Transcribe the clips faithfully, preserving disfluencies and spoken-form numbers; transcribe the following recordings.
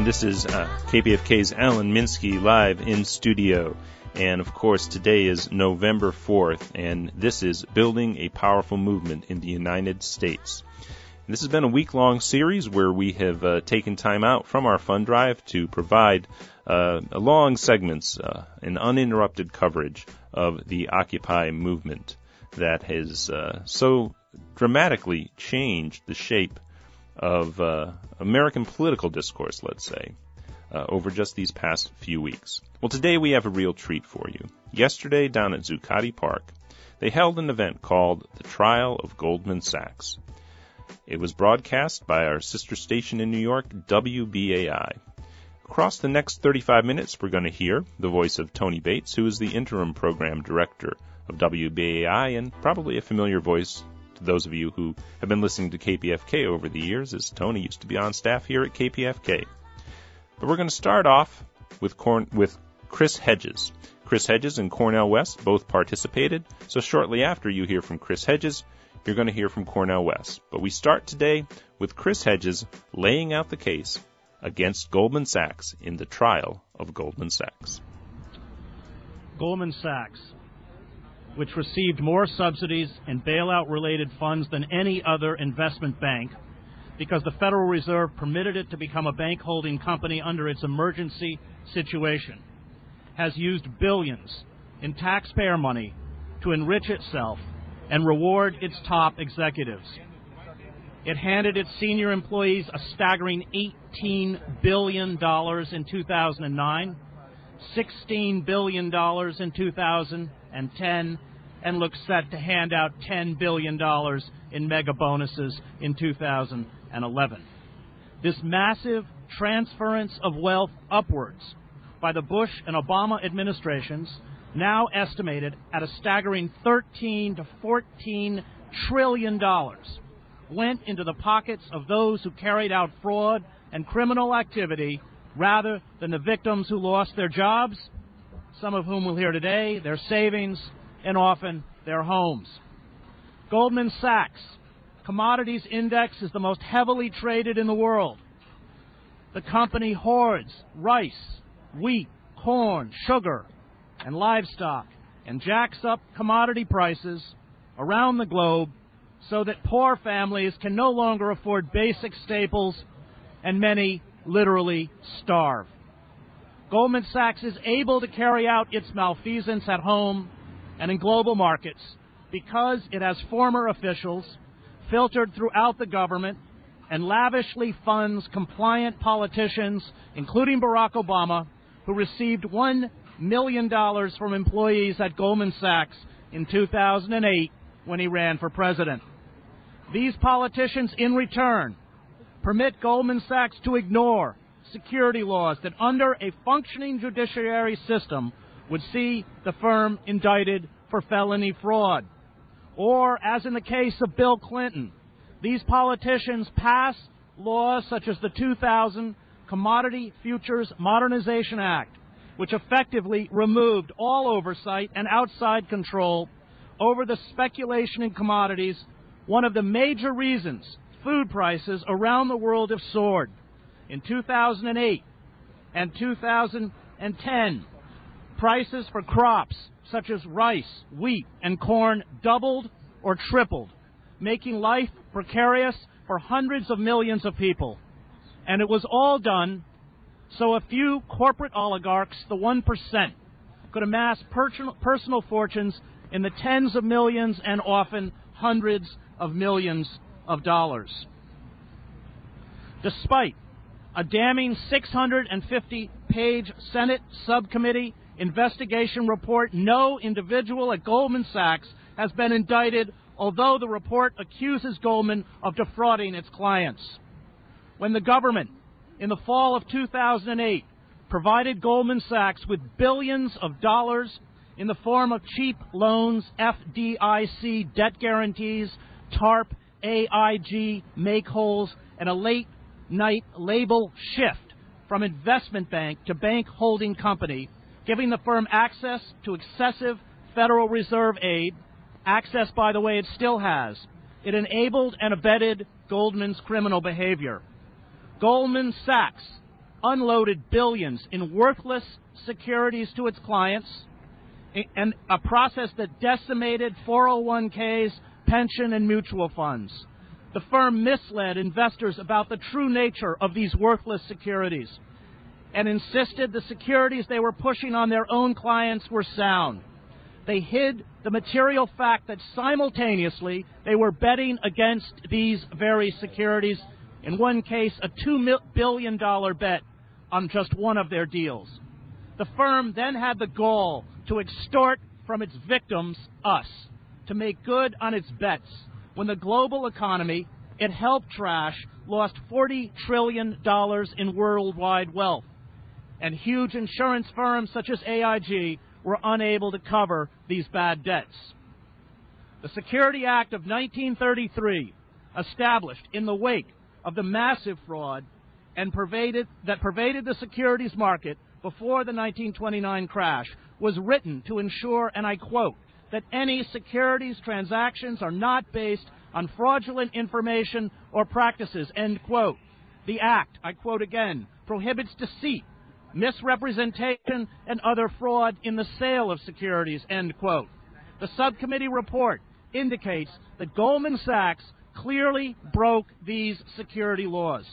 And this is uh, K P F K's Alan Minsky live in studio. And, of course, today is November fourth, and this is Building a Powerful Movement in the United States. And this has been a week-long series where we have uh, taken time out from our fund drive to provide uh, long segments uh, and uninterrupted coverage of the Occupy movement that has uh, so dramatically changed the shape of uh, American political discourse, let's say, uh, over just these past few weeks. Well, today we have a real treat for you. Yesterday, down at Zuccotti Park, they held an event called The Trial of Goldman Sachs. It was broadcast by our sister station in New York, W B A I. Across the next thirty-five minutes, we're going to hear the voice of Tony Bates, who is the interim program director of W B A I, and probably a familiar voice to those of you who have been listening to K P F K over the years, as Tony used to be on staff here at K P F K. But we're going to start off with Corn- with Chris Hedges. Chris Hedges and Cornel West both participated, so shortly after you hear from Chris Hedges, you're going to hear from Cornel West. But we start today with Chris Hedges laying out the case against Goldman Sachs in the trial of Goldman Sachs. Goldman Sachs, which received more subsidies and bailout-related funds than any other investment bank because the Federal Reserve permitted it to become a bank holding company under its emergency situation, has used billions in taxpayer money to enrich itself and reward its top executives. It handed its senior employees a staggering eighteen billion dollars in two thousand nine, sixteen billion dollars in two thousand ten, and looks set to hand out ten billion dollars in mega bonuses in two thousand eleven. This massive transference of wealth upwards by the Bush and Obama administrations, now estimated at a staggering thirteen to fourteen trillion dollars, went into the pockets of those who carried out fraud and criminal activity rather than the victims who lost their jobs, some of whom we'll hear today, their savings, and often their homes. Goldman Sachs Commodities Index is the most heavily traded in the world. The company hoards rice, wheat, corn, sugar, and livestock, and jacks up commodity prices around the globe so that poor families can no longer afford basic staples and many literally starve. Goldman Sachs is able to carry out its malfeasance at home and in global markets because it has former officials filtered throughout the government and lavishly funds compliant politicians, including Barack Obama, who received one million dollars from employees at Goldman Sachs in two thousand eight when he ran for president. These politicians, in return, permit Goldman Sachs to ignore security laws that, under a functioning judiciary system, would see the firm indicted for felony fraud. Or, as in the case of Bill Clinton, these politicians pass laws such as the two thousand Commodity Futures Modernization Act, which effectively removed all oversight and outside control over the speculation in commodities, one of the major reasons food prices around the world have soared. In two thousand eight and two thousand ten, prices for crops such as rice, wheat, and corn doubled or tripled, making life precarious for hundreds of millions of people. And it was all done so a few corporate oligarchs, the one percent, could amass personal, personal fortunes in the tens of millions and often hundreds of millions of dollars. Despite a damning six hundred fifty page Senate subcommittee investigation report, no individual at Goldman Sachs has been indicted, although the report accuses Goldman of defrauding its clients. When the government, in the fall of two thousand eight, provided Goldman Sachs with billions of dollars in the form of cheap loans, F D I C debt guarantees, TARP, A I G make-wholes, and a late-night label shift from investment bank to bank holding company, giving the firm access to excessive Federal Reserve aid, access, by the way, it still has. It enabled and abetted Goldman's criminal behavior. Goldman Sachs unloaded billions in worthless securities to its clients, and a process that decimated four oh one k's, pension, and mutual funds. The firm misled investors about the true nature of these worthless securities and insisted the securities they were pushing on their own clients were sound. They hid the material fact that simultaneously they were betting against these very securities, in one case a two billion dollars bet on just one of their deals. The firm then had the gall to extort from its victims, us, to make good on its bets when the global economy it helped trash lost forty trillion dollars in worldwide wealth, and huge insurance firms such as A I G were unable to cover these bad debts. The Security Act of nineteen thirty-three, established in the wake of the massive fraud and pervaded, that pervaded the securities market before the nineteen twenty-nine crash, was written to ensure, and I quote, that any securities transactions are not based on fraudulent information or practices, end quote. The Act, I quote again, prohibits deceit, misrepresentation, and other fraud in the sale of securities, end quote. The subcommittee report indicates that Goldman Sachs clearly broke these security laws.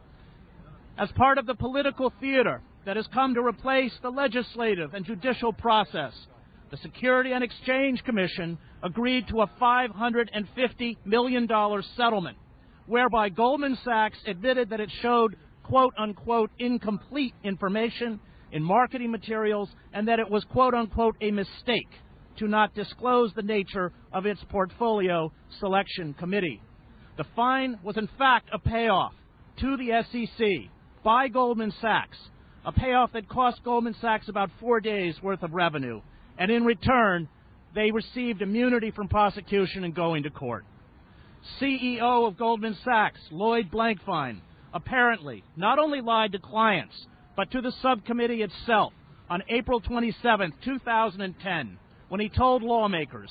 As part of the political theater that has come to replace the legislative and judicial process, the Security and Exchange Commission agreed to a five hundred fifty million dollars settlement, whereby Goldman Sachs admitted that it showed quote-unquote incomplete information in marketing materials and that it was quote-unquote a mistake to not disclose the nature of its portfolio selection committee. The fine was in fact a payoff to the S E C by Goldman Sachs, a payoff that cost Goldman Sachs about four days' worth of revenue, and in return, they received immunity from prosecution and going to court. C E O of Goldman Sachs, Lloyd Blankfein, apparently not only lied to clients, but to the subcommittee itself on April twenty-seventh, two thousand ten, when he told lawmakers,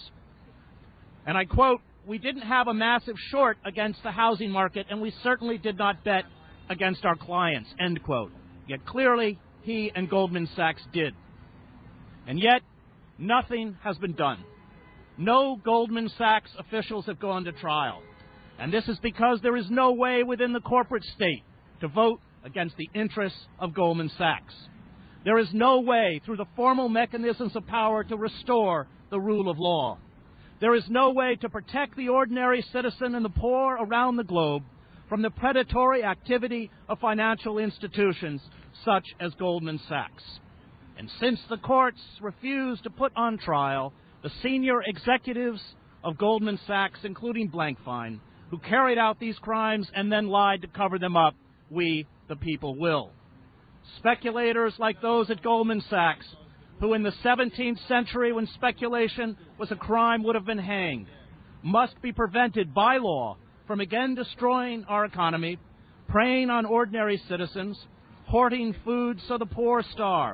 and I quote, "We didn't have a massive short against the housing market, and we certainly did not bet against our clients," end quote. Yet clearly, he and Goldman Sachs did. And yet, nothing has been done. No Goldman Sachs officials have gone to trial. And this is because there is no way within the corporate state to vote against the interests of Goldman Sachs. There is no way through the formal mechanisms of power to restore the rule of law. There is no way to protect the ordinary citizen and the poor around the globe from the predatory activity of financial institutions such as Goldman Sachs. And since the courts refused to put on trial the senior executives of Goldman Sachs, including Blankfein, who carried out these crimes and then lied to cover them up, we, the people, will. Speculators like those at Goldman Sachs, who in the seventeenth century, when speculation was a crime, would have been hanged, must be prevented by law from again destroying our economy, preying on ordinary citizens, hoarding food so the poor starve,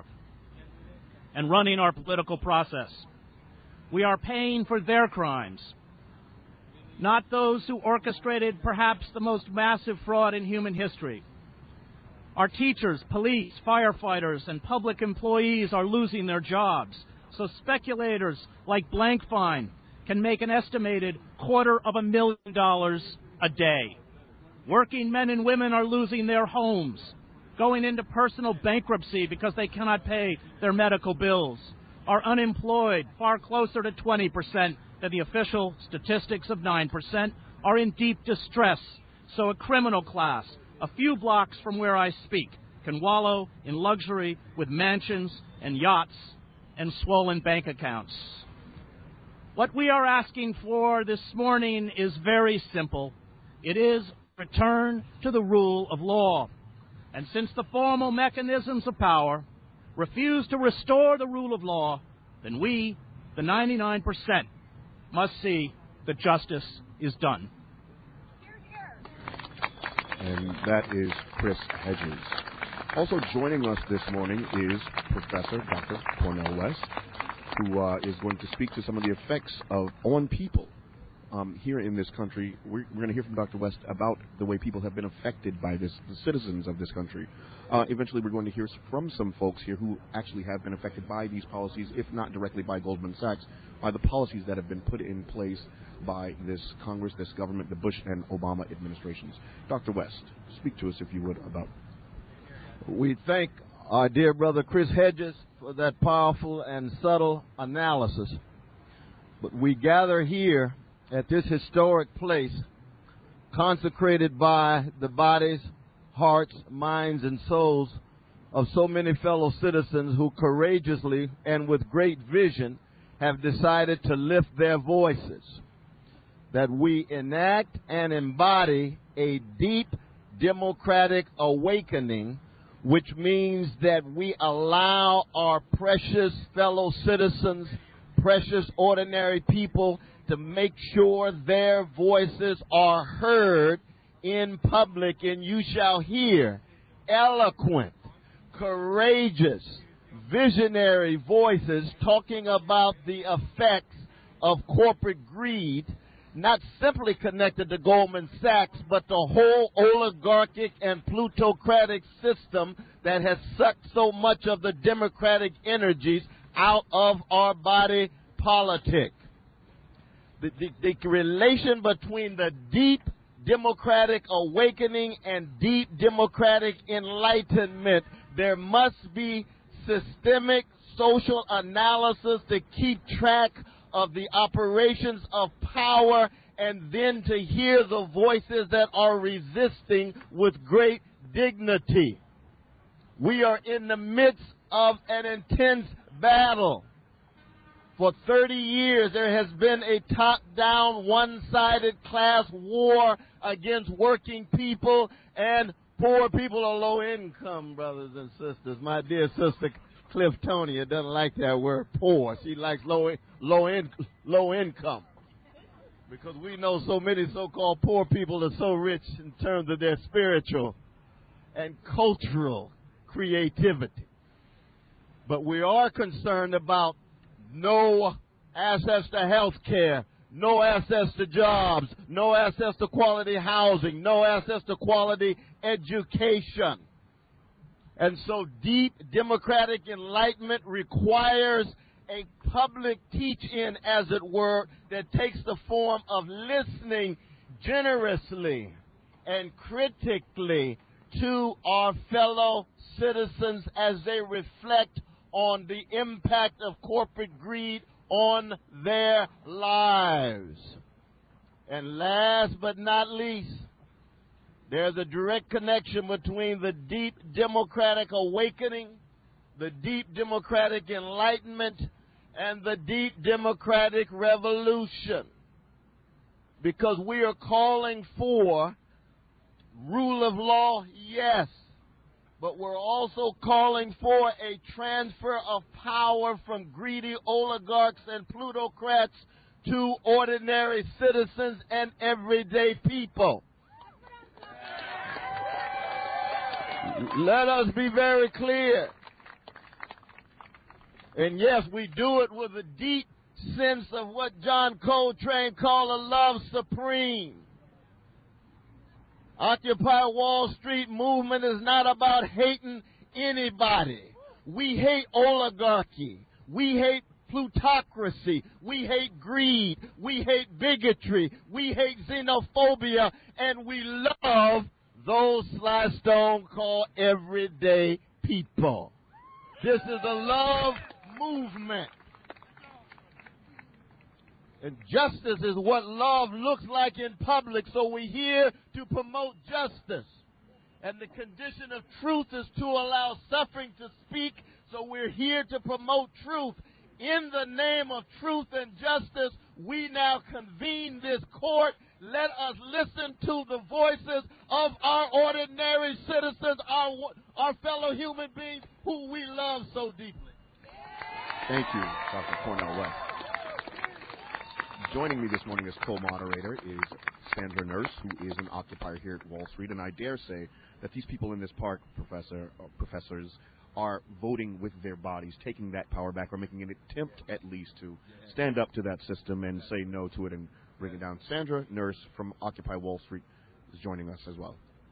and running our political process. We are paying for their crimes, not those who orchestrated perhaps the most massive fraud in human history. Our teachers, police, firefighters, and public employees are losing their jobs, so speculators like Blankfein can make an estimated quarter of a million dollars a day. Working men and women are losing their homes, going into personal bankruptcy because they cannot pay their medical bills, are unemployed, far closer to twenty percent than the official statistics of nine percent, are in deep distress, so a criminal class, a few blocks from where I speak, can wallow in luxury with mansions and yachts and swollen bank accounts. What we are asking for this morning is very simple. It is return to the rule of law. And since the formal mechanisms of power refuse to restore the rule of law, then we, the ninety-nine percent, must see that justice is done. And that is Chris Hedges. Also joining us this morning is Professor Doctor Cornel West, who uh, is going to speak to some of the effects of on people um, here in this country. We're, we're going to hear from Doctor West about the way people have been affected by this, the citizens of this country. Uh, eventually, we're going to hear from some folks here who actually have been affected by these policies, if not directly by Goldman Sachs, by the policies that have been put in place by this Congress, this government, the Bush and Obama administrations. Doctor West, speak to us, if you would, about. We thank our dear brother Chris Hedges for that powerful and subtle analysis. But we gather here at this historic place, consecrated by the bodies, hearts, minds, and souls of so many fellow citizens who courageously and with great vision have decided to lift their voices, that we enact and embody a deep democratic awakening, which means that we allow our precious fellow citizens, precious ordinary people, to make sure their voices are heard in public, and you shall hear eloquent, courageous, visionary voices talking about the effects of corporate greed, not simply connected to Goldman Sachs, but the whole oligarchic and plutocratic system that has sucked so much of the democratic energies out of our body politic. The, the, the relation between the deep democratic awakening and deep democratic enlightenment, there must be systemic social analysis to keep track of the operations of power, and then to hear the voices that are resisting with great dignity. We are in the midst of an intense battle. For thirty years, there has been a top-down, one-sided class war against working people and poor people or low-income, brothers and sisters. My dear sister Cliftonia doesn't like that word poor. She likes low, low, in, low income. Because we know so many so-called poor people are so rich in terms of their spiritual and cultural creativity. But we are concerned about no access to health care, no access to jobs, no access to quality housing, no access to quality education. And so deep democratic enlightenment requires a public teach-in, as it were, that takes the form of listening generously and critically to our fellow citizens as they reflect on the impact of corporate greed on their lives. And last but not least, there's a direct connection between the deep democratic awakening, the deep democratic enlightenment, and the deep democratic revolution. Because we are calling for rule of law, yes, but we're also calling for a transfer of power from greedy oligarchs and plutocrats to ordinary citizens and everyday people. Let us be very clear. And yes, we do it with a deep sense of what John Coltrane called a love supreme. Occupy Wall Street movement is not about hating anybody. We hate oligarchy. We hate plutocracy. We hate greed. We hate bigotry. We hate xenophobia. And we love those Sly Stone call everyday people. This is a love movement. And justice is what love looks like in public, so we're here to promote justice. And the condition of truth is to allow suffering to speak, so we're here to promote truth. In the name of truth and justice, we now convene this court. Let us listen to the voices of our ordinary citizens, our, our fellow human beings who we love so deeply. Thank you, Doctor Cornel West. Joining me this morning as co-moderator is Sandra Nurse, who is an occupier here at Wall Street, and I dare say that these people in this park, professor, uh, professors, are voting with their bodies, taking that power back, or making an attempt at least to stand up to that system and say no to it and bring it down. Sandra Nurse from Occupy Wall Street is joining us as well.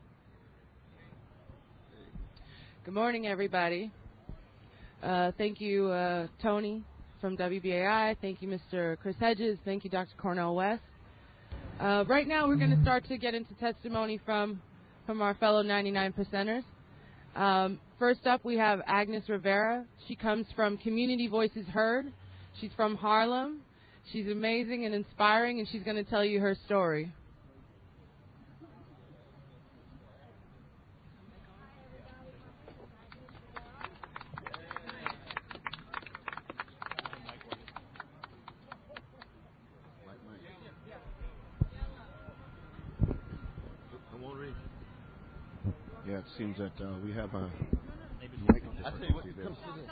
Good morning, everybody. Uh, thank you, uh, Tony from W B A I. Thank you, Mister Chris Hedges. Thank you, Doctor Cornel West. Uh, right now, we're going to start to get into testimony from, from our fellow ninety-nine percenters. Um, first up, we have Agnes Rivera. She comes from Community Voices Heard. She's from Harlem. She's amazing and inspiring, and she's going to tell you her story. Yeah, it seems that uh, we have a mic difficulty there.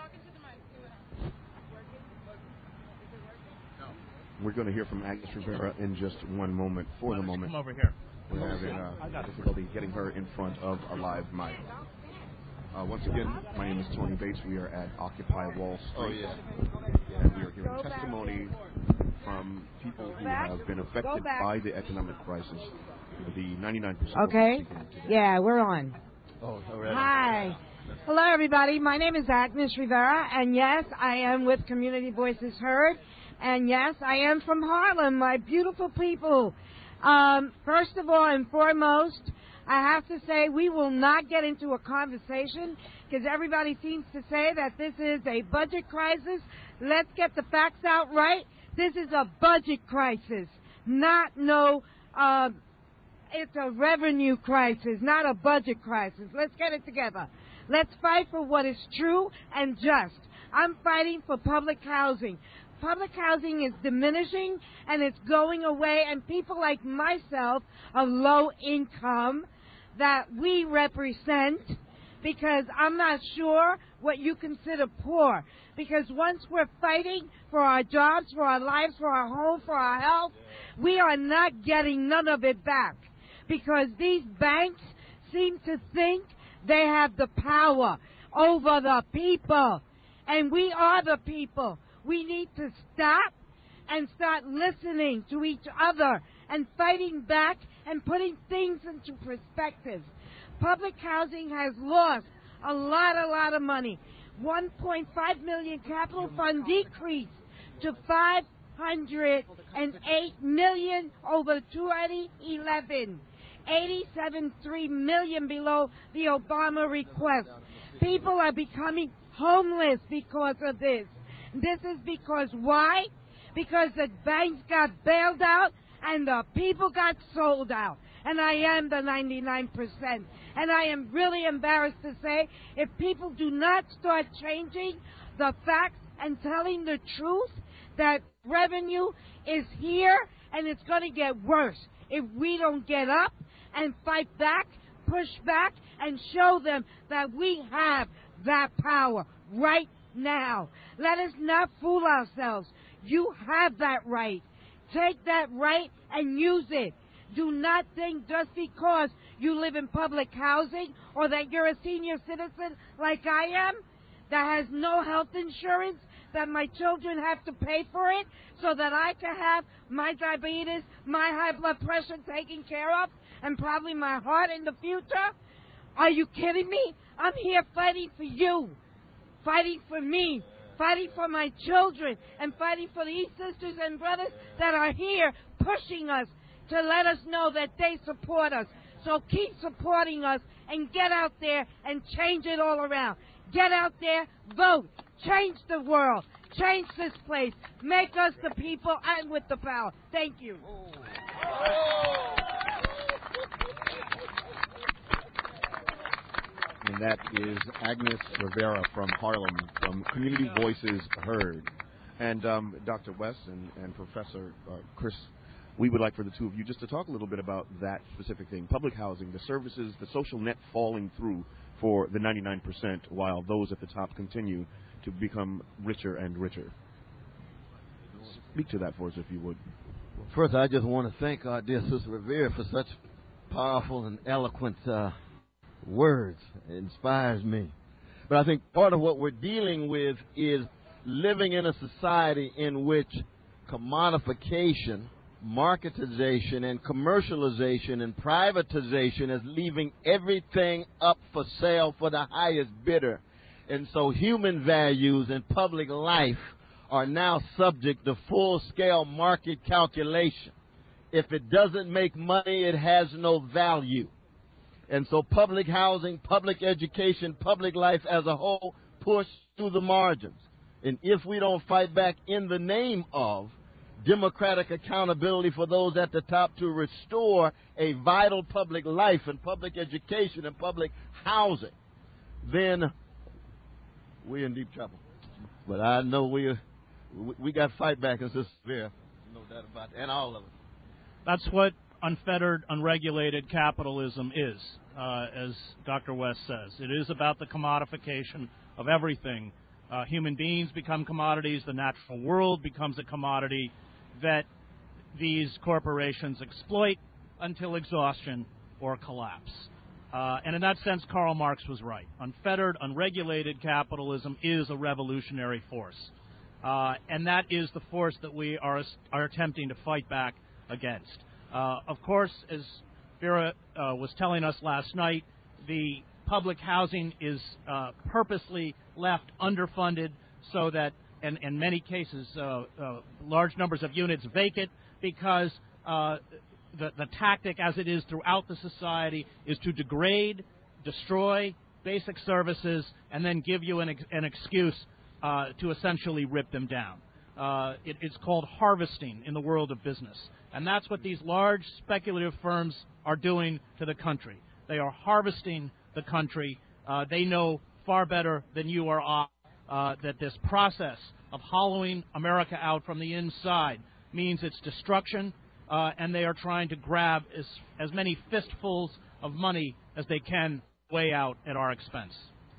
We're going to hear from Agnes Rivera in just one moment. For the moment, come over here. We're having uh, difficulty getting her in front of a live mic. Uh, once again, my name is Tony Bates. We are at Occupy Wall Street. Oh, yeah. And we are hearing testimony from people who have been affected by the economic crisis. The ninety-nine percent. Okay. Yeah, we're on. Oh, already. Hi. Hello, everybody. My name is Agnes Rivera, and yes, I am with Community Voices Heard, and yes, I am from Harlem, my beautiful people. Um, first of all and foremost, I have to say we will not get into a conversation because everybody seems to say that this is a budget crisis. Let's get the facts out right. This is a budget crisis, not no... Uh, It's a revenue crisis, not a budget crisis. Let's get it together. Let's fight for what is true and just. I'm fighting for public housing. Public housing is diminishing and it's going away, and people like myself of low income that we represent, because I'm not sure what you consider poor, because once we're fighting for our jobs, for our lives, for our home, for our health, we are not getting none of it back. Because these banks seem to think they have the power over the people. And we are the people. We need to stop and start listening to each other and fighting back and putting things into perspective. Public housing has lost a lot, a lot of money. one point five million capital fund decrease to five hundred eight million over twenty eleven. eighty-seven point three million below the Obama request. People are becoming homeless because of this. This is because why? Because the banks got bailed out and the people got sold out. And I am the ninety-nine percent. And I am really embarrassed to say, if people do not start changing the facts and telling the truth, that revenue is here and it's going to get worse if we don't get up and fight back, push back, and show them that we have that power right now. Let us not fool ourselves. You have that right. Take that right and use it. Do not think just because you live in public housing or that you're a senior citizen like I am that has no health insurance, that my children have to pay for it so that I can have my diabetes, my high blood pressure taken care of, and probably my heart in the future? Are you kidding me? I'm here fighting for you, fighting for me, fighting for my children, and fighting for these sisters and brothers that are here pushing us to let us know that they support us. So keep supporting us and get out there and change it all around. Get out there, vote, change the world, change this place, make us the people and with the power. Thank you. And that is Agnes Rivera from Harlem, from Community Voices Heard. And um, Doctor West and, and Professor uh, Chris, we would like for the two of you just to talk a little bit about that specific thing, public housing, the services, the social net falling through for the ninety-nine percent, while those at the top continue to become richer and richer. Speak to that for us, if you would. Well, first, I just want to thank our dear Sister Rivera for such powerful and eloquent uh, words. It inspires me. But I think part of what we're dealing with is living in a society in which commodification marketization and commercialization and privatization is leaving everything up for sale for the highest bidder. And so human values and public life are now subject to full-scale market calculation. If it doesn't make money, it has no value. And so public housing, public education, public life as a whole push through the margins. And if we don't fight back in the name of democratic accountability for those at the top to restore a vital public life and public education and public housing, then we're in deep trouble. But I know we we got to fight back in Sister Vera, no doubt about that, and all of it. That's what unfettered, unregulated capitalism is, uh, as Doctor West says. It is about the commodification of everything. Uh, human beings become commodities. The natural world becomes a commodity that these corporations exploit until exhaustion or collapse. Uh, and in that sense, Karl Marx was right. Unfettered, unregulated capitalism is a revolutionary force. Uh, and that is the force that we are, are attempting to fight back against. Uh, of course, as Vera uh, was telling us last night, the public housing is uh, purposely left underfunded so that, in, in many cases, uh, uh, large numbers of units vacant because uh, the, the tactic, as it is throughout the society, is to degrade, destroy basic services, and then give you an, ex- an excuse uh, to essentially rip them down. Uh, it, it's called harvesting in the world of business. And that's what these large speculative firms are doing to the country. They are harvesting the country. Uh, they know far better than you or I uh, that this process of hollowing America out from the inside means its destruction, uh, and they are trying to grab as, as many fistfuls of money as they can way out at our expense.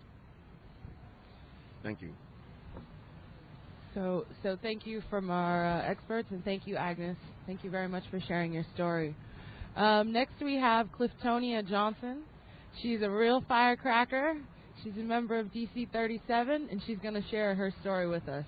Thank you. So, so thank you from our uh, experts, and thank you, Agnes. Thank you very much for sharing your story. Um, next, we have Cliftonia Johnson. She's a real firecracker. She's a member of D C thirty-seven, and she's going to share her story with us.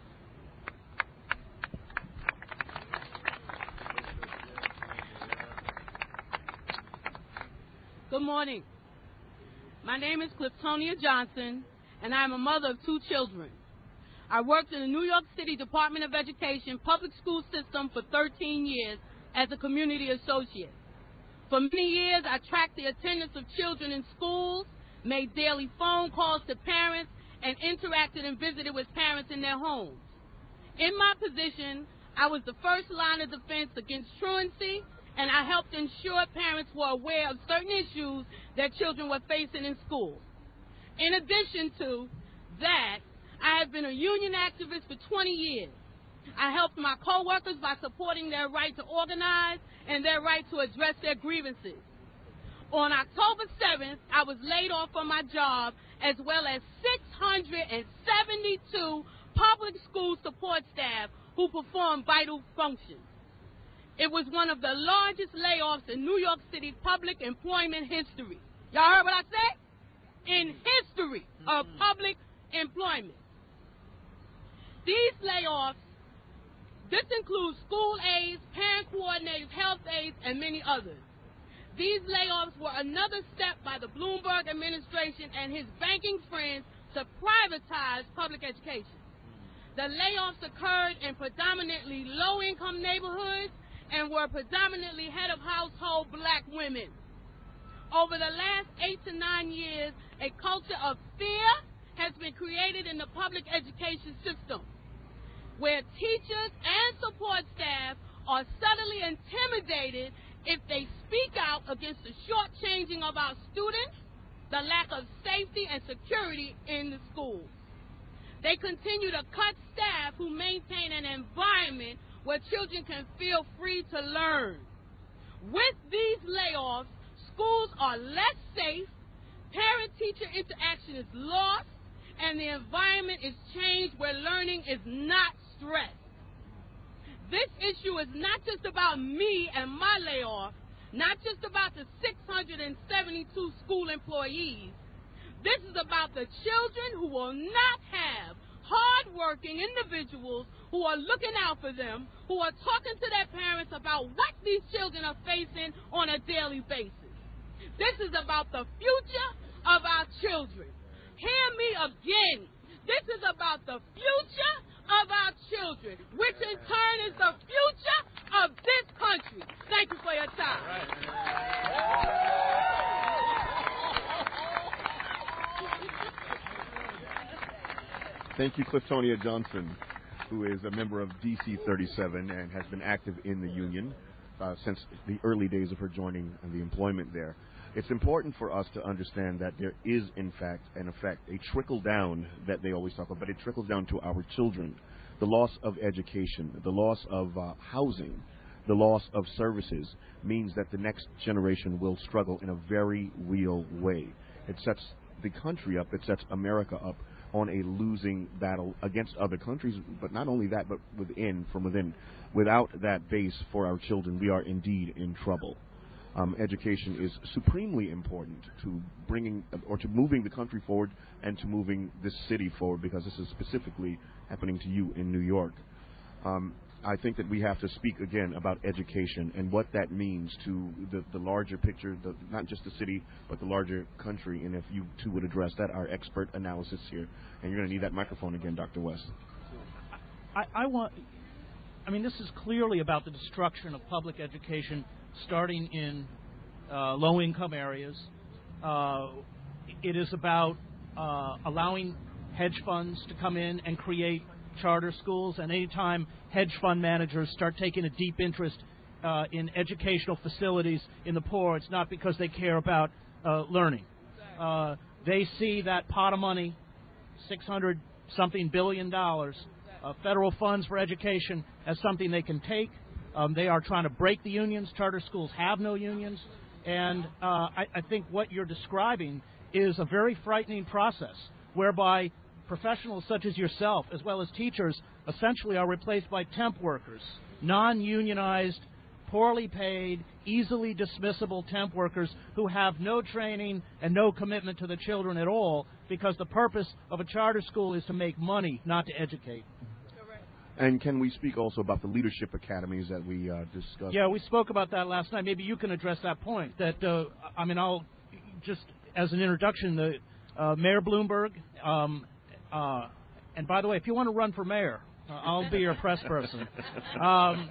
Good morning. My name is Cliftonia Johnson, and I am a mother of two children. I worked in the New York City Department of Education public school system for thirteen years as a community associate. For many years, I tracked the attendance of children in schools, made daily phone calls to parents, and interacted and visited with parents in their homes. In my position, I was the first line of defense against truancy, and I helped ensure parents were aware of certain issues that children were facing in schools. In addition to that, I have been a union activist for twenty years. I helped my coworkers by supporting their right to organize and their right to address their grievances. On October seventh, I was laid off from my job, as well as six hundred seventy-two public school support staff who perform vital functions. It was one of the largest layoffs in New York City public employment history. Y'all heard what I said? In history of public employment. These layoffs, this includes school aides, parent coordinators, health aides, and many others. These layoffs were another step by the Bloomberg administration and his banking friends to privatize public education. The layoffs occurred in predominantly low-income neighborhoods and were predominantly head-of-household black women. Over the last eight to nine years, a culture of fear has been created in the public education system, where teachers and support staff are subtly intimidated if they speak out against the shortchanging of our students, the lack of safety and security in the schools. They continue to cut staff who maintain an environment where children can feel free to learn. With these layoffs, schools are less safe, parent-teacher interaction is lost, and the environment is changed where learning is not stressed. This issue is not just about me and my layoff, not just about the six hundred seventy-two school employees. This is about the children who will not have hard-working hardworking individuals who are looking out for them, who are talking to their parents about what these children are facing on a daily basis. This is about the future of our children. Hear me again. This is about the future of our children, which in turn is the future of this country. Thank you for your time. Thank you, Cliftonia Johnson, who is a member of D C thirty-seven and has been active in the union uh, since the early days of her joining the employment there. It's important for us to understand that there is, in fact, an effect, a trickle-down that they always talk about, but it trickles down to our children. The loss of education, the loss of uh, housing, the loss of services means that the next generation will struggle in a very real way. It sets the country up, it sets America up on a losing battle against other countries, but not only that, but within, from within. Without that base for our children, we are indeed in trouble. Um, education is supremely important to bringing or to moving the country forward and to moving this city forward, because this is specifically happening to you in New York. Um, I think that we have to speak again about education and what that means to the, the larger picture, the, not just the city, but the larger country. And if you two would address that, our expert analysis here. And you're going to need that microphone again, Doctor West. I, I want, I mean, this is clearly about the destruction of public education starting in uh, low-income areas. Uh, it is about uh, allowing hedge funds to come in and create charter schools, and anytime hedge fund managers start taking a deep interest uh, in educational facilities in the poor, it's not because they care about uh, learning. Uh, they see that pot of money, six hundred something billion dollars, uh, federal funds for education, as something they can take. Um, they are trying to break the unions. Charter schools have no unions. And uh, I, I think what you're describing is a very frightening process whereby professionals such as yourself, as well as teachers, essentially are replaced by temp workers, non-unionized, poorly paid, easily dismissible temp workers who have no training and no commitment to the children at all, because the purpose of a charter school is to make money, not to educate. And can we speak also about the leadership academies that we uh, discussed? Yeah, we spoke about that last night. Maybe you can address that point. That uh, I mean, I'll just as an introduction, the uh, Mayor Bloomberg. Um, uh, and by the way, if you want to run for mayor, uh, I'll be your press person. Um,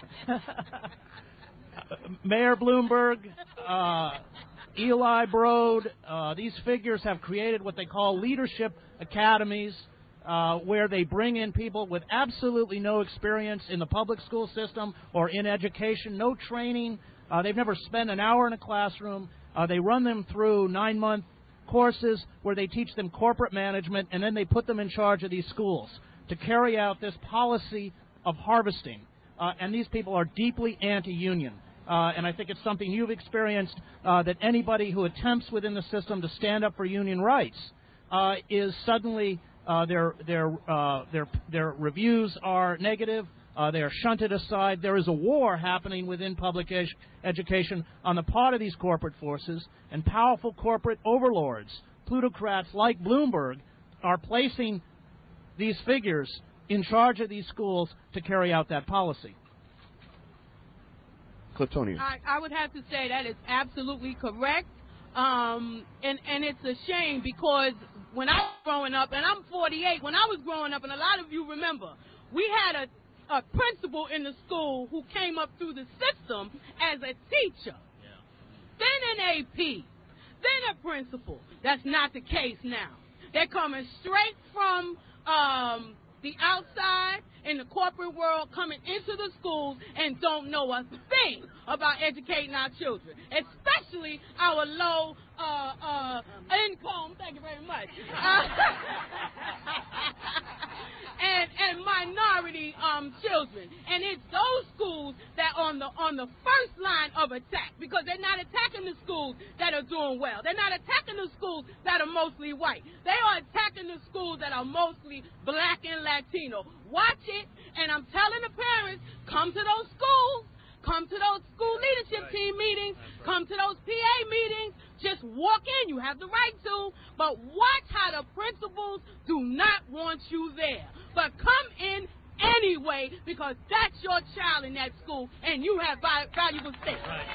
Mayor Bloomberg, uh, Eli Broad, uh, these figures have created what they call leadership academies, Uh, where they bring in people with absolutely no experience in the public school system or in education, no training. Uh, they've never spent an hour in a classroom. Uh, they run them through nine-month courses where they teach them corporate management, and then they put them in charge of these schools to carry out this policy of harvesting. Uh, and these people are deeply anti-union. Uh, and I think it's something you've experienced, uh, that anybody who attempts within the system to stand up for union rights uh, is suddenly... Uh, their their uh, their their reviews are negative. Uh, they are shunted aside. There is a war happening within public ed- education on the part of these corporate forces, and powerful corporate overlords, plutocrats like Bloomberg, are placing these figures in charge of these schools to carry out that policy. Cliftonia. I, I would have to say that is absolutely correct. Um, and, and it's a shame because when I was growing up, and I'm forty-eight, when I was growing up, and a lot of you remember, we had a, a principal in the school who came up through the system as a teacher, yeah. then an A P, then a principal. That's not the case now. They're coming straight from um, the outside in the corporate world, coming into the schools and don't know a thing about educating our children, especially our low uh, uh, income. Thank you very much. Uh, and and minority um, children, and it's those schools that are on the on the first line of attack, because they're not attacking the schools that are doing well. They're not attacking the schools that are mostly white. They are attacking the schools that are mostly black and Latino. Watch it, and I'm telling the parents, come to those schools, come to those school leadership team meetings, come to those P A meetings. Just walk in. You have the right to, but watch how the principals do not want you there. but come in anyway, because that's your child in that school, and you have val- valuable stakes. Right.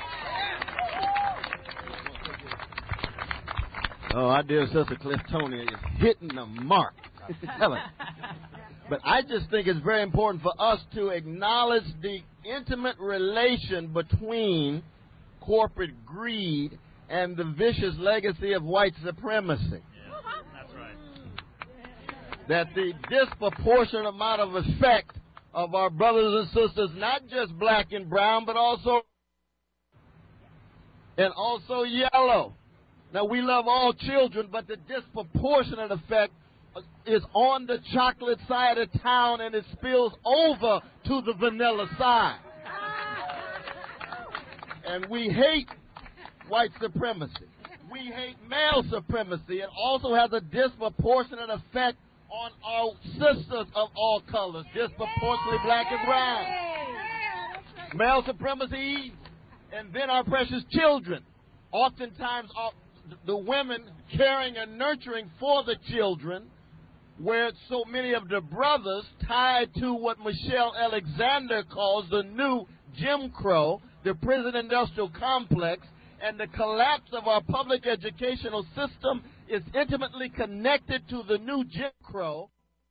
Oh, our dear sister Cliftonia is hitting the mark. But I just think it's very important for us to acknowledge the intimate relation between corporate greed and the vicious legacy of white supremacy. Yeah, that's right. That the disproportionate amount of effect of our brothers and sisters, not just black and brown, but also and also yellow. Now, we love all children, but the disproportionate effect is on the chocolate side of town, and it spills over to the vanilla side. And we hate white supremacy. We hate male supremacy. It also has a disproportionate effect on our sisters of all colors, disproportionately black and brown. Male supremacy, and then our precious children. Oftentimes, our, the women caring and nurturing for the children, where so many of the brothers tied to what Michelle Alexander calls the new Jim Crow, the prison industrial complex, and the collapse of our public educational system is intimately connected to the new Jim Crow.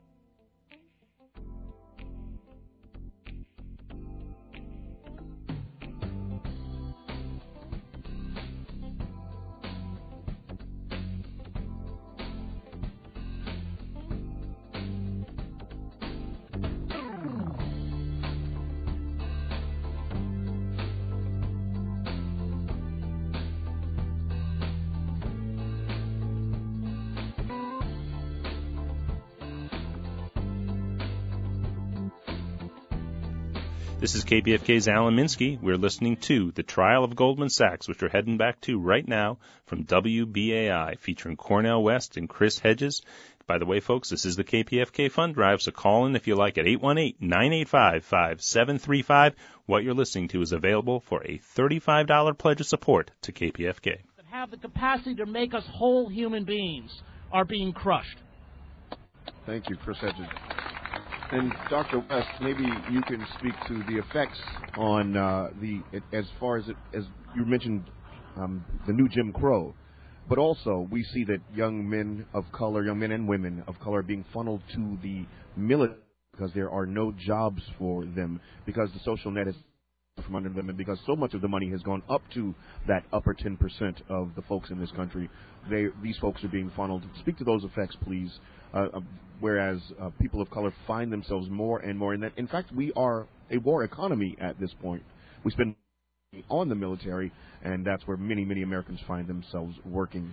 This is K P F K's Alan Minsky. We're listening to The Trial of Goldman Sachs, which we're heading back to right now from W B A I, featuring Cornel West and Chris Hedges. By the way, folks, this is the K P F K Fund Drive, so call in if you like at eight one eight, nine eight five, five seven three five. What you're listening to is available for a thirty-five dollars pledge of support to K P F K. That have the capacity to make us whole human beings are being crushed. Thank you, Chris Hedges. And Doctor West, maybe you can speak to the effects on uh, the, as far as it, as you mentioned, um, the new Jim Crow, but also we see that young men of color, young men and women of color, are being funneled to the military because there are no jobs for them, because the social net is from under them, and because so much of the money has gone up to that upper ten percent of the folks in this country. They, these folks are being funneled. Speak to those effects, please. Uh, uh, whereas uh, people of color find themselves more and more in that. In fact, we are a war economy at this point. We spend money on the military, and that's where many, many Americans find themselves working.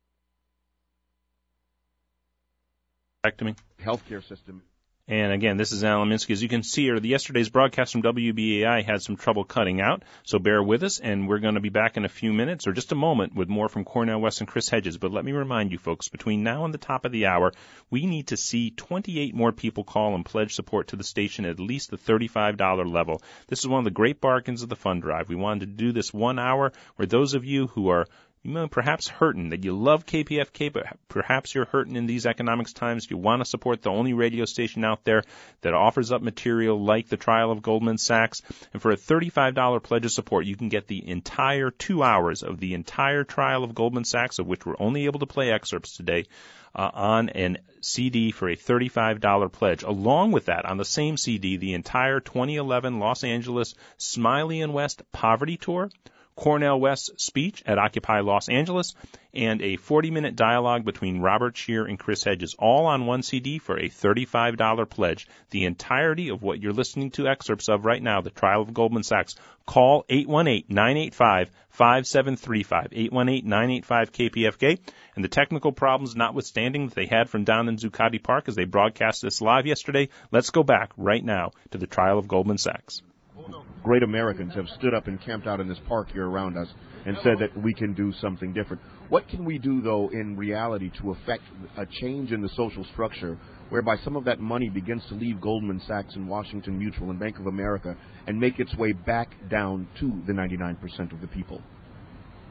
Back to me. Healthcare system. And again, this is Alan Minsky. As you can see here, yesterday's broadcast from W B A I had some trouble cutting out, so bear with us, and we're going to be back in a few minutes, or just a moment, with more from Cornel West and Chris Hedges. But let me remind you, folks, between now and the top of the hour, we need to see twenty-eight more people call and pledge support to the station at least the thirty-five dollars level. This is one of the great bargains of the fund drive. We wanted to do this one hour where those of you who are you know, perhaps hurting, that you love K P F K, but perhaps you're hurting in these economics times. You want to support the only radio station out there that offers up material like The Trial of Goldman Sachs. And for a thirty-five dollars pledge of support, you can get the entire two hours of the entire Trial of Goldman Sachs, of which we're only able to play excerpts today, uh, on an C D for a thirty-five dollars pledge. Along with that, on the same C D, the entire twenty eleven Los Angeles Smiley and West Poverty Tour, Cornel West's speech at Occupy Los Angeles, and a forty-minute dialogue between Robert Scheer and Chris Hedges, all on one C D for a thirty-five dollars pledge. The entirety of what you're listening to excerpts of right now, The Trial of Goldman Sachs. Call eight one eight, nine eight five, five seven three five, eight one eight, nine eight five, K P F K. And the technical problems notwithstanding that they had from down in Zuccotti Park as they broadcast this live yesterday, let's go back right now to The Trial of Goldman Sachs. Great Americans have stood up and camped out in this park here around us and said that we can do something different. What can we do, though, in reality to affect a change in the social structure whereby some of that money begins to leave Goldman Sachs and Washington Mutual and Bank of America and make its way back down to the ninety-nine percent of the people?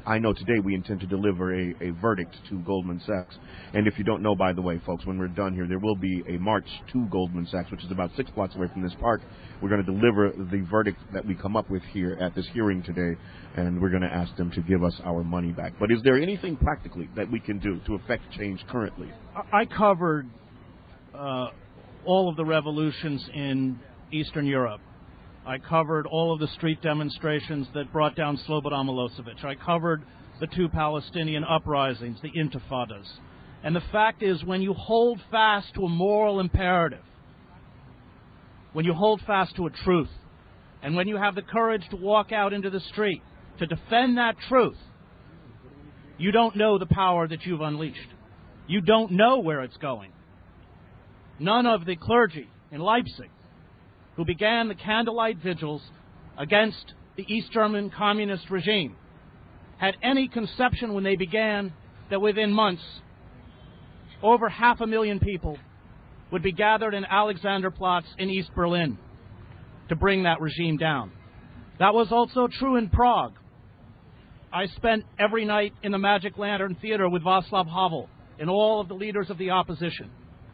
I know today we intend to deliver a, a verdict to Goldman Sachs. And if you don't know, by the way, folks, when we're done here, there will be a march to Goldman Sachs, which is about six blocks away from this park. We're going to deliver the verdict that we come up with here at this hearing today, and we're going to ask them to give us our money back. But is there anything practically that we can do to affect change currently? I covered uh, all of the revolutions in Eastern Europe. I covered all of the street demonstrations that brought down Slobodan Milosevic. I covered the two Palestinian uprisings, the intifadas. And the fact is, when you hold fast to a moral imperative, when you hold fast to a truth, and when you have the courage to walk out into the street to defend that truth, you don't know the power that you've unleashed. You don't know where it's going. None of the clergy in Leipzig who began the candlelight vigils against the East German communist regime had any conception when they began that within months, over half a million people would be gathered in Alexanderplatz in East Berlin to bring that regime down. That was also true in Prague. I spent every night in the Magic Lantern Theater with Václav Havel and all of the leaders of the opposition.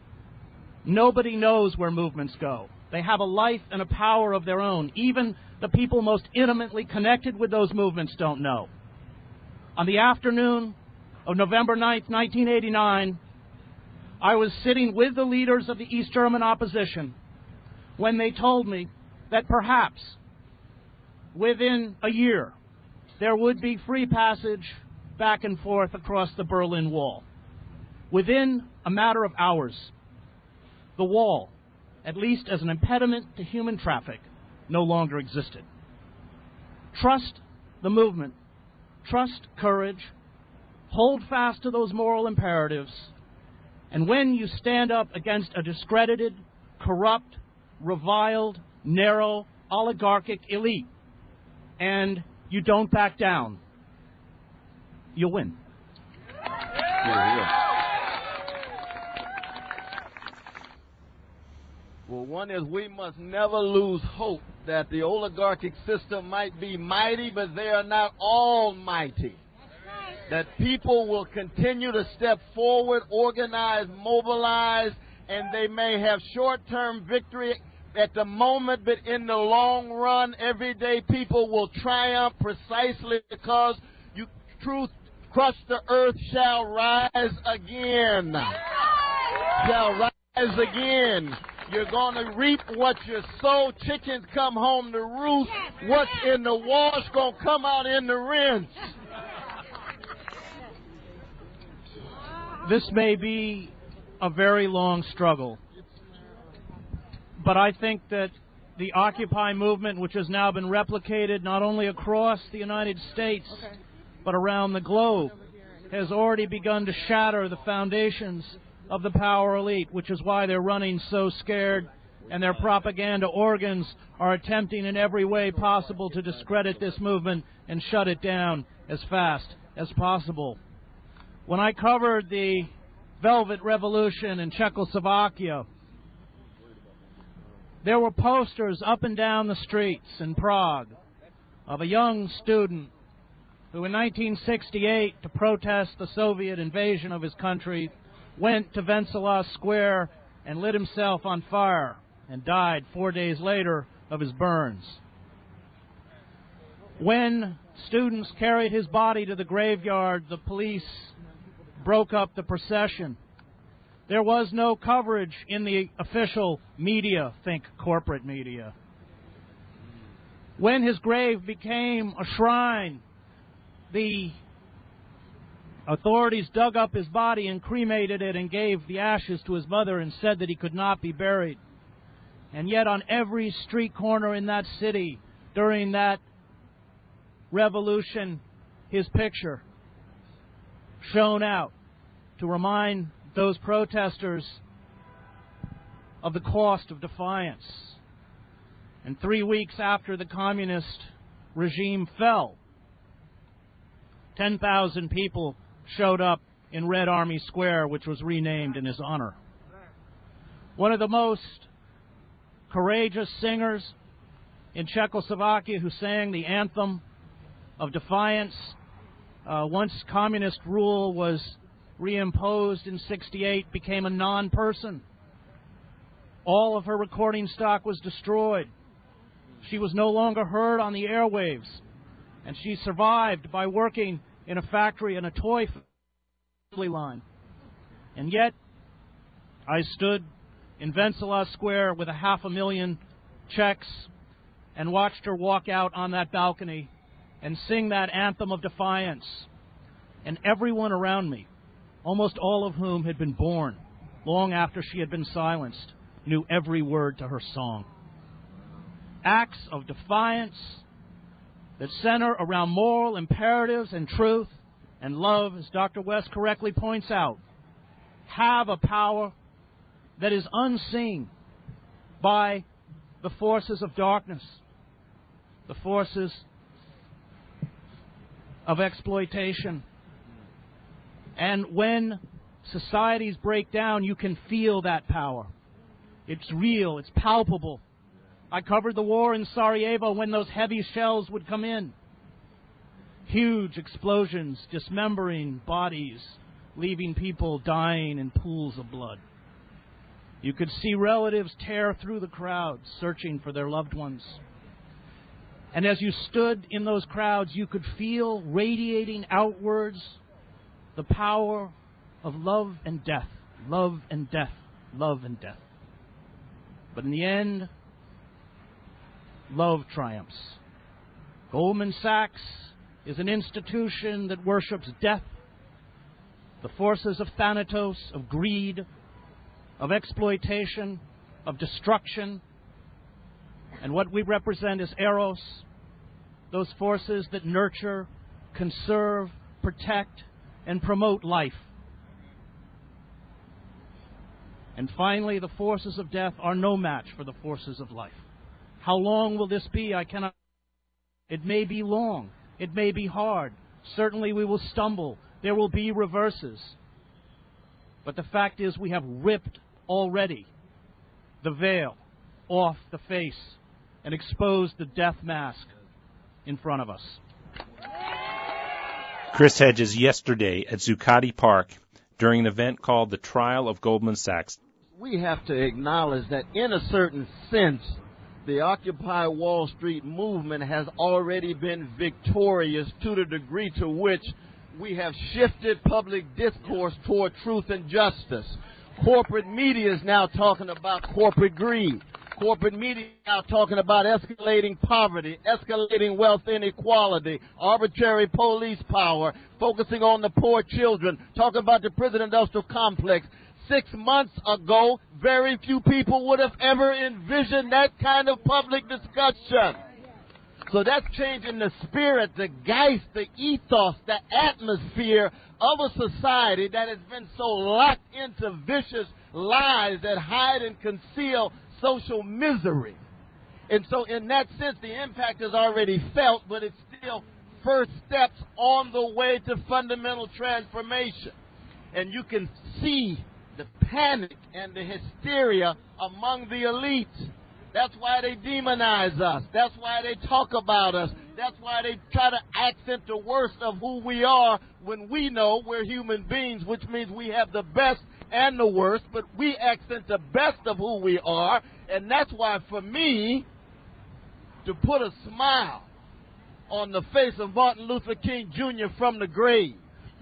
Nobody knows where movements go. They have a life and a power of their own. Even the people most intimately connected with those movements don't know. On the afternoon of November ninth, nineteen eighty-nine, I was sitting with the leaders of the East German opposition when they told me that perhaps within a year there would be free passage back and forth across the Berlin Wall. Within a matter of hours, the wall, at least as an impediment to human traffic, no longer existed. Trust the movement. Trust courage. Hold fast to those moral imperatives. And when you stand up against a discredited, corrupt, reviled, narrow, oligarchic elite, and you don't back down, you'll win. Yeah, yeah. Well, one is we must never lose hope that the oligarchic system might be mighty, but they are not almighty. That people will continue to step forward, organize, mobilize, and they may have short-term victory at the moment, but in the long run, everyday people will triumph precisely because you, truth crushed the earth shall rise again. Shall rise again. You're going to reap what you sow. Chickens come home to roost. What's in the wash going to come out in the rinse. This may be a very long struggle, but I think that the Occupy movement, which has now been replicated not only across the United States, okay. but around the globe, has already begun to shatter the foundations of the power elite, which is why they're running so scared, and their propaganda organs are attempting in every way possible to discredit this movement and shut it down as fast as possible. When I covered the Velvet Revolution in Czechoslovakia, there were posters up and down the streets in Prague of a young student who in nineteen sixty-eight, to protest the Soviet invasion of his country, went to Wenceslas Square and lit himself on fire and died four days later of his burns. When students carried his body to the graveyard, the police broke up the procession. There was no coverage in the official media, think corporate media. When his grave became a shrine, the authorities dug up his body and cremated it and gave the ashes to his mother and said that he could not be buried. And yet on every street corner in that city during that revolution, his picture shone out to remind those protesters of the cost of defiance. And three weeks after the communist regime fell, ten thousand people showed up in Red Army Square, which was renamed in his honor. One of the most courageous singers in Czechoslovakia who sang the anthem of defiance uh, once communist rule was reimposed in sixty-eight, became a non-person. All of her recording stock was destroyed. She was no longer heard on the airwaves, and she survived by working in a factory in a toy assembly line. And yet, I stood in Wenceslas Square with a half a million checks and watched her walk out on that balcony and sing that anthem of defiance. And everyone around me, almost all of whom had been born long after she had been silenced, knew every word to her song. Acts of defiance that center around moral imperatives and truth and love, as Doctor West correctly points out, have a power that is unseen by the forces of darkness, the forces of exploitation. And when societies break down, you can feel that power. It's real, it's palpable. I covered the war in Sarajevo when those heavy shells would come in. Huge explosions, dismembering bodies, leaving people dying in pools of blood. You could see relatives tear through the crowds, searching for their loved ones. And as you stood in those crowds, you could feel radiating outwards the power of love and death, love and death, love and death. But in the end, love triumphs. Goldman Sachs is an institution that worships death, the forces of Thanatos, of greed, of exploitation, of destruction. And what we represent is Eros, those forces that nurture, conserve, protect, and promote life. And finally, the forces of death are no match for the forces of life. How long will this be? I cannot. It may be long. It may be hard. Certainly we will stumble. There will be reverses. But the fact is we have ripped already the veil off the face and exposed the death mask in front of us. Chris Hedges yesterday at Zuccotti Park during an event called The Trial of Goldman Sachs. We have to acknowledge that in a certain sense, the Occupy Wall Street movement has already been victorious to the degree to which we have shifted public discourse toward truth and justice. Corporate media is now talking about corporate greed. Corporate media is now talking about escalating poverty, escalating wealth inequality, arbitrary police power, focusing on the poor children, talking about the prison-industrial complex. Six months ago, very few people would have ever envisioned that kind of public discussion. So that's changing the spirit, the geist, the ethos, the atmosphere of a society that has been so locked into vicious lies that hide and conceal social misery. And so in that sense, the impact is already felt, but it's still first steps on the way to fundamental transformation. And you can see the panic and the hysteria among the elites. That's why they demonize us. That's why they talk about us. That's why they try to accent the worst of who we are when we know we're human beings, which means we have the best and the worst, but we accent the best of who we are. And that's why, for me, to put a smile on the face of Martin Luther King Junior from the grave,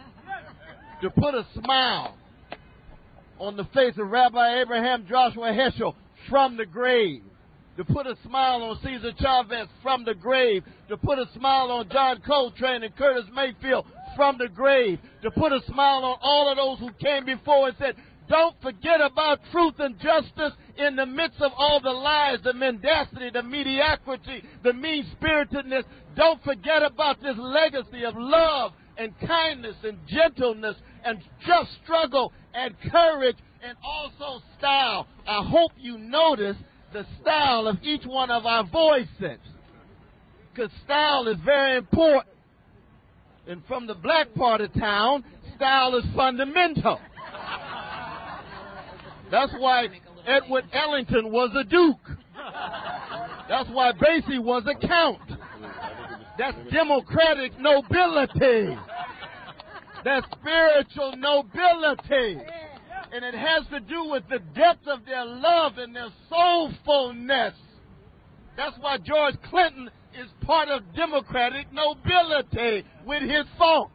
to put a smile on the face of Rabbi Abraham Joshua Heschel from the grave, to put a smile on Cesar Chavez from the grave, to put a smile on John Coltrane and Curtis Mayfield from the grave, to put a smile on all of those who came before and said, don't forget about truth and justice in the midst of all the lies, the mendacity, the mediocrity, the mean-spiritedness. Don't forget about this legacy of love and kindness and gentleness and just struggle and courage and also style. I hope you notice the style of each one of our voices, because style is very important. And from the black part of town, style is fundamental. That's why Edward Ellington was a duke. That's why Basie was a count. That's democratic nobility. That spiritual nobility. And it has to do with the depth of their love and their soulfulness. That's why George Clinton is part of Democratic nobility with his funk.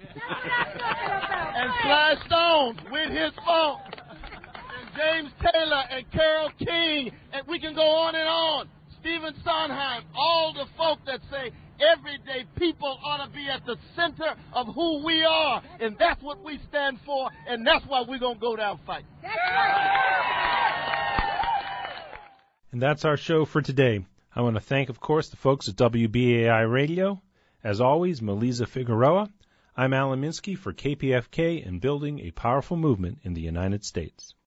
And Sly Stone with his funk. And James Taylor and Carole King. And we can go on and on. Stephen Sondheim. All the folk that say everyday people ought to be at the center of who we are. And that's what we stand for. And that's why we're going to go down fighting. And that's our show for today. I want to thank, of course, the folks at W B A I Radio. As always, Melisa Figueroa. I'm Alan Minsky for K P F K and Building a Powerful Movement in the United States.